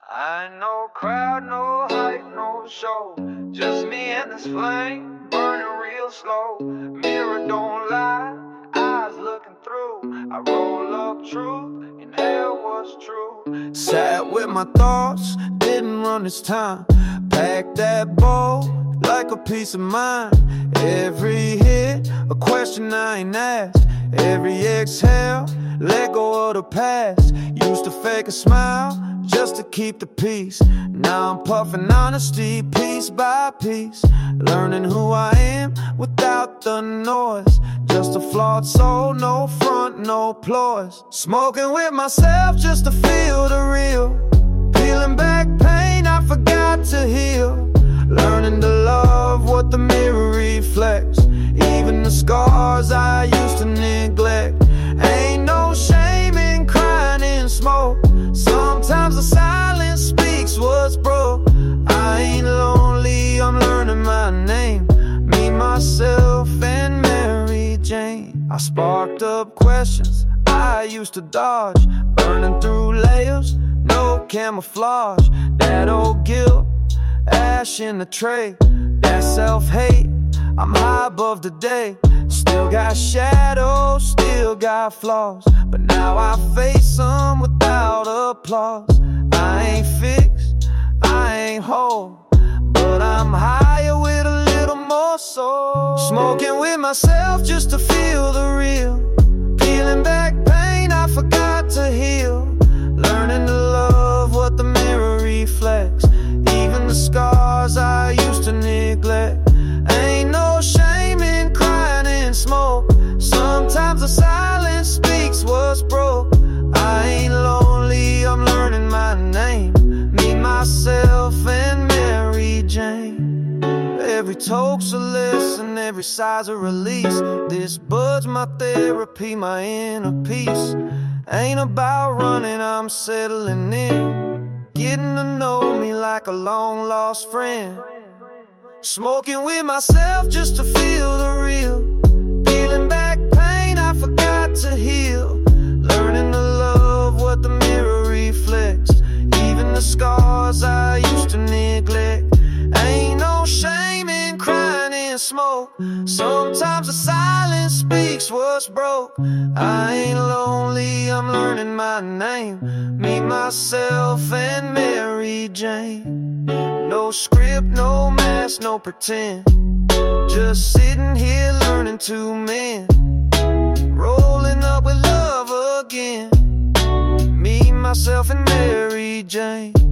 I no crowd, no hype, no show. Just me and this flame, burning real slow. Mirror don't lie, eyes looking through. I roll up truth, inhale what's true. Sat with my thoughts, didn't run this time. Packed that bowl like a piece of mind. Every hit, a question I ain't asked. Every exhale, let go of the past. Used to fake a smile just to keep the peace. Now I'm puffing honesty piece by piece. Learning who I am without the noise. Just a flawed soul, no front, no ploys. Smoking with myself just to feel the real. Peeling back pain I forgot to heal. Learning to love what the mirror reflects. Even the scars I used to neglect. Ain't no shame in crying in smoke. Sometimes the silence speaks what's broke. I ain't lonely, I'm learning my name. Me, myself, and Mary Jane. I sparked up questions I used to dodge. Burning through layers, no camouflage. That old guilt, ash in the tray. That self-hate, I'm high above the day. Still got shadows, still got flaws. But now I face them without applause. I ain't fixed, I ain't whole, but I'm higher with a little more soul. Smoking with myself just to feel the real. Peeling back pain I forgot to heal. Learning to love what the mirror reflects. Even the scars I used to neglect. Ain't no shame in crying in smoke. Sometimes the silence speaks what's broke. I ain't lonely, I'm learning my name. Me, myself, and Mary Jane. Every toke's a lesson, every sigh's a release. This bud's my therapy, my inner peace. Ain't about running, I'm settling in. Getting to know me like a long lost friend. Smoking with myself just to feel the real. Peeling back pain I forgot to heal. Learning to love what the mirror reflects. Even the scars I used to neglect. Ain't no shame in crying in smoke. Sometimes the silence speaks what's broke. I ain't lonely, I'm learning my name. Me, myself, and Mary Jane. No script, no mask, no pretend. Just sitting here learning to mend. Rolling up with love again. Me, myself, and Mary Jane.